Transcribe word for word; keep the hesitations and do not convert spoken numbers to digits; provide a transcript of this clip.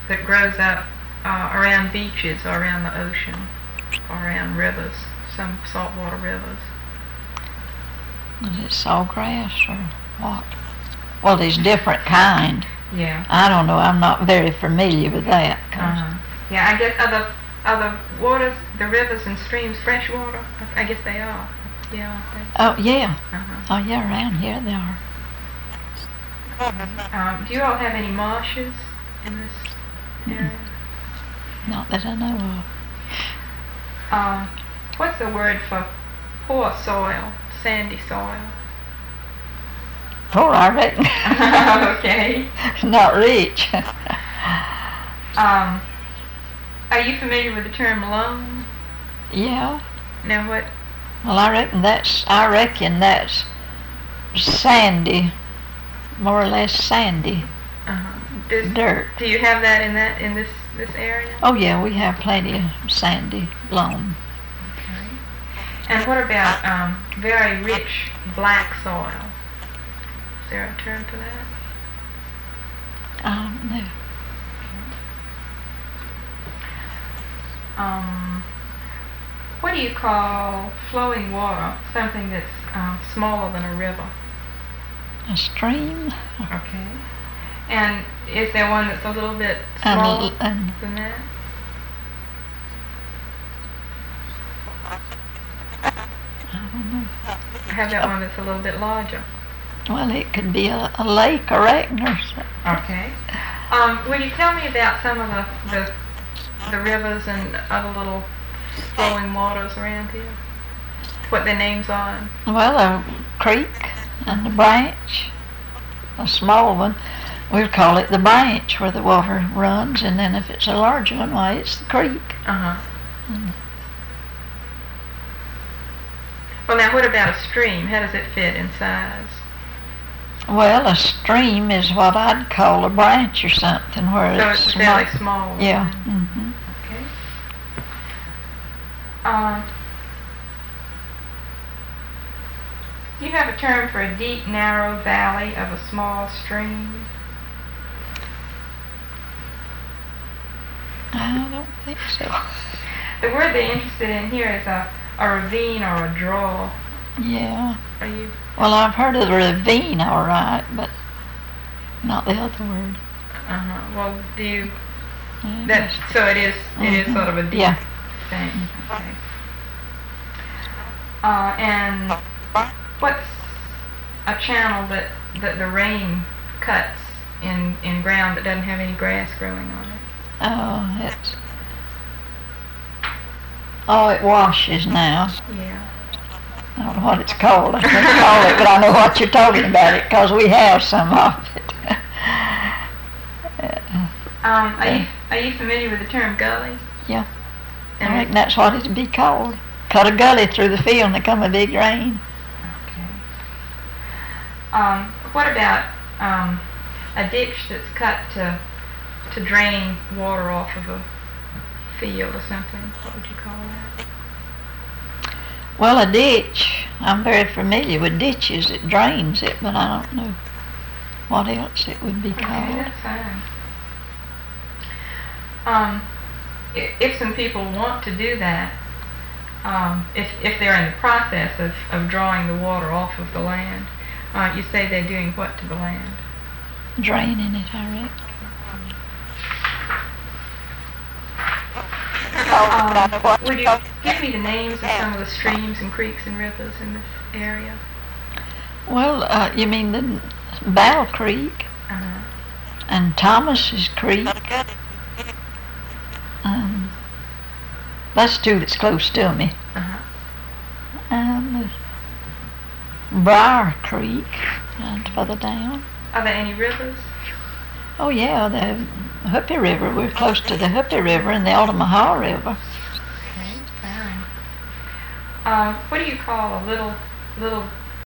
that grows up uh, around beaches or around the ocean or around rivers, some saltwater rivers? Is it sawgrass or what? Well, there's different kind. Yeah. I don't know. I'm not very familiar with that. Uh-huh. Yeah, I guess are the are the waters, the rivers and streams, fresh water? I guess they are. Yeah. Oh yeah. Uh-huh. Oh yeah. Around here they are. Um, do you all have any marshes in this area? Not that I know of. Um, what's the word for poor soil, sandy soil? Poor, I reckon. Okay. Not rich. um, are you familiar with the term loam? Yeah. Now what? Well, I reckon that's. I reckon that's sandy, more or less sandy. Uh-huh. Does, dirt. Do you have that in that in this this area? Oh yeah, we have plenty of sandy loam. Okay. And what about um, very rich black soil? Is there a term for that? I don't know. Um, what do you call flowing water? Something that's um, smaller than a river. A stream. Okay. And is there one that's a little bit smaller and, and than that? I don't know. I have that one that's a little bit larger. Well, it could be a, a lake, I reckon, or something. Okay. Um, will you tell me about some of the, the the rivers and other little flowing waters around here? What their names are? Well, a creek and a branch, a small one. We'll call it the branch where the water runs, and then if it's a large one, why, it's the creek. Uh-huh. And well, now, what about a stream? How does it fit in size? well, a stream is what I'd call a branch or something, where So it's it's fairly small. small. Yeah. Mm-hmm. Okay. Uh, do you have a term for a deep, narrow valley of a small stream? I don't think so. The word they're interested in here is a, a ravine or a draw. Yeah. Are you? Well, I've heard of the ravine, all right, but not the other word. Uh-huh. Well, do you? Yeah, That so it is. It is Mhm. sort of a deep Yeah. thing. Okay. Uh, and what's a channel that that the rain cuts in in ground that doesn't have any grass growing on it? Oh, it's. Oh, it washes now. Yeah. I don't know what it's called. I can't call it, but I know what you're talking about it because we have some of it. Um, are you are you familiar with the term gully? Yeah. And I think that's what it'd be called. Cut a gully through the field and there come a big rain. Okay. Um, what about um, a ditch that's cut to to drain water off of a field or something? What would you call that? Well, a ditch, I'm very familiar with ditches. It drains it, but I don't know what else it would be Okay, called. that's fine. Um, i- if some people want to do that, um, if if they're in the process of, of drawing the water off of the land, uh, you say they're doing what to the land? Draining it, I reckon. Um, would you give me the names of some of the streams and creeks and rivers in this area? Well, uh, you mean the Battle Creek Uh-huh. and Thomas's Creek. Um, that's two that's close to me. Uh-huh. And there's Briar Creek and further down. Are there any rivers? Oh yeah, the Hoopie River. We're close to the Hoopie River and the Altamaha River. Okay, fine. Uh, what do you call a little little